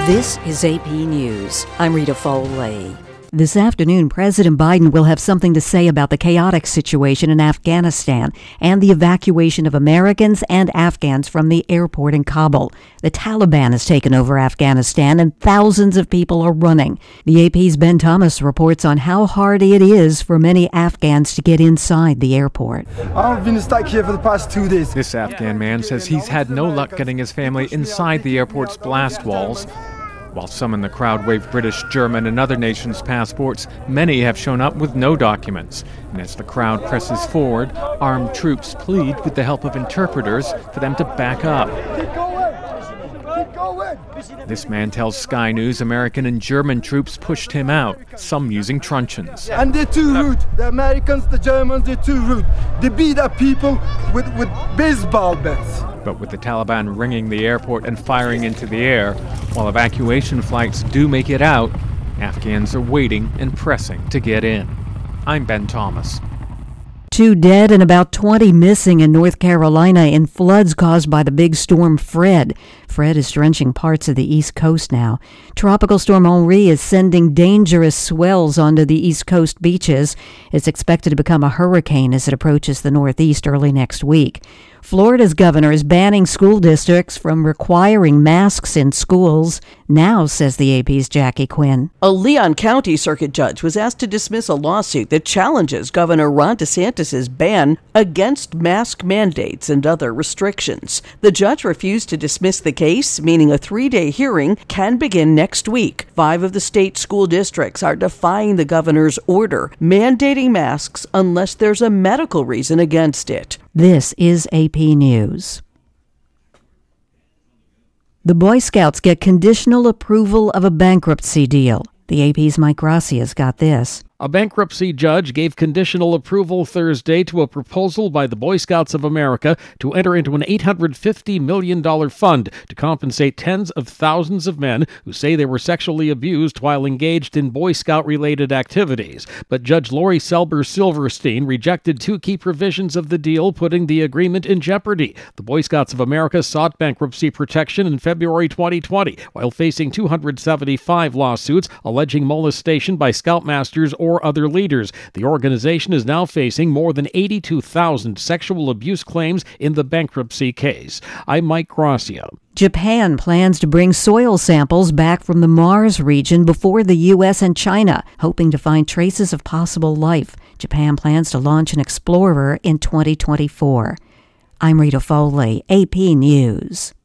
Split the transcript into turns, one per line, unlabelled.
This is AP News. I'm Rita Foley. This afternoon, President Biden will have something to say about the chaotic situation in Afghanistan and the evacuation of Americans and Afghans from the airport in Kabul. The Taliban has taken over Afghanistan and thousands of people are running. The AP's Ben Thomas reports on how hard it is for many Afghans to get inside the airport.
I've been stuck here for the past 2 days.
This Afghan man says he's had no luck getting his family inside the airport's blast walls. While some in the crowd wave British, German, and other nations' passports, many have shown up with no documents. And as the crowd presses forward, armed troops plead with the help of interpreters for them to back up.
Keep going! Keep going!
This man tells Sky News American and German troops pushed him out, some using truncheons.
And they're too rude. The Americans, the Germans, they're too rude. They beat up people with baseball bats.
But with the Taliban ringing the airport and firing into the air, while evacuation flights do make it out, Afghans are waiting and pressing to get in. I'm Ben Thomas.
2 dead and about 20 missing in North Carolina in floods caused by the big storm Fred. Fred is drenching parts of the East Coast now. Tropical Storm Henri is sending dangerous swells onto the East Coast beaches. It's expected to become a hurricane as it approaches the Northeast early next week. Florida's governor is banning school districts from requiring masks in schools now, says the AP's Jackie Quinn.
A Leon County Circuit judge was asked to dismiss a lawsuit that challenges Governor Ron DeSantis' ban against mask mandates and other restrictions. The judge refused to dismiss the case, meaning a 3-day hearing can begin next week. 5 of the state school districts are defying the governor's order, mandating masks unless there's a medical reason against it.
This is AP News. The Boy Scouts get conditional approval of a bankruptcy deal. The AP's Mike Gracia's got this.
A bankruptcy judge gave conditional approval Thursday to a proposal by the Boy Scouts of America to enter into an $850 million fund to compensate tens of thousands of men who say they were sexually abused while engaged in Boy Scout-related activities. But Judge Lori Selber Silverstein rejected 2 key provisions of the deal, putting the agreement in jeopardy. The Boy Scouts of America sought bankruptcy protection in February 2020 while facing 275 lawsuits alleging molestation by Scoutmasters or other leaders. The organization is now facing more than 82,000 sexual abuse claims in the bankruptcy case. I'm Mike Gracia.
Japan plans to bring soil samples back from the Mars region before the U.S. and China, hoping to find traces of possible life. Japan plans to launch an Explorer in 2024. I'm Rita Foley, AP News.